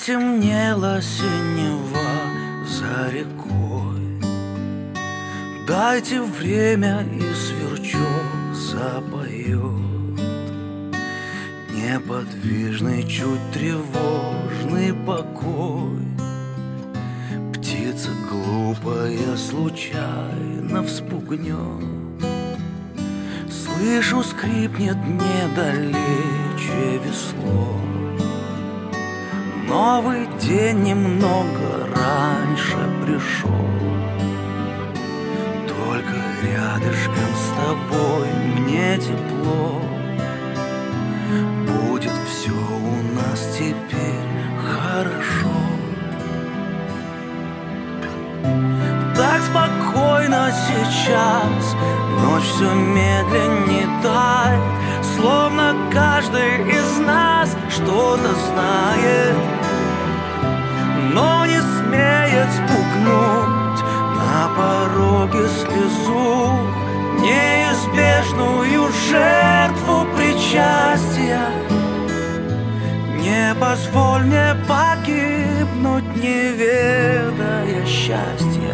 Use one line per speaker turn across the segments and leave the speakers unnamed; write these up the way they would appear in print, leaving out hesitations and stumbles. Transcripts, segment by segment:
Потемнела синева за рекой. Дайте время, и сверчок запоет. Неподвижный, чуть тревожный покой. Птица глупая случайно вспугнет. Слышу, скрипнет недалече весло. Новый день немного раньше пришел. Только рядышком с тобой мне тепло. Будет все у нас теперь хорошо. Так спокойно сейчас, ночь все медленнее тает, словно каждый из нас что-то знает, но не смеет спугнуть на пороге слезу, неизбежную жертву причастия. Не позволь мне погибнуть, не ведая счастья.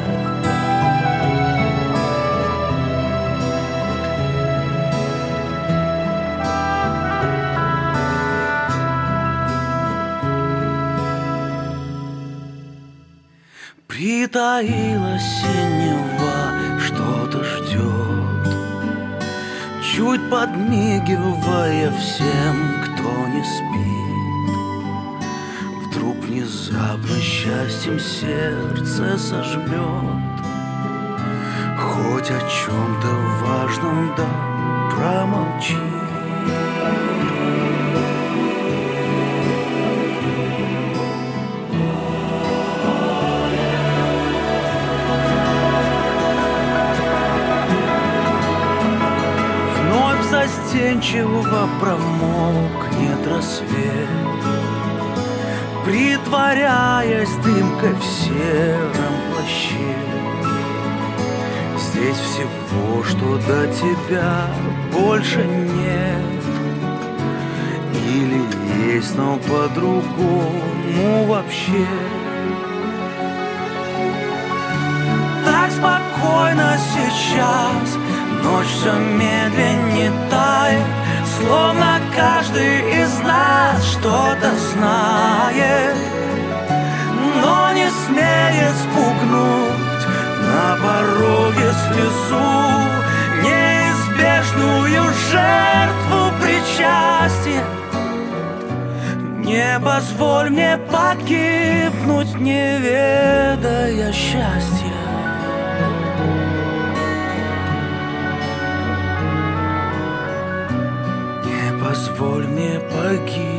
Притаилась синева, что-то ждет, чуть подмигивая всем, кто не спит. Вдруг внезапно счастьем сердце сожмет, хоть о чем-то важном да промолчит. Застенчиво промокнет рассвет, притворяясь дымкой в сером плаще. Здесь всего, что до тебя больше нет, или есть, но по-другому вообще. Так спокойно сейчас, ночь все медленнее тает, словно каждый из нас что-то знает, но не смеет спугнуть на пороге слезу, неизбежную жертву причастия. Не позволь мне погибнуть, не ведая счастья. Позволь мне погибнуть,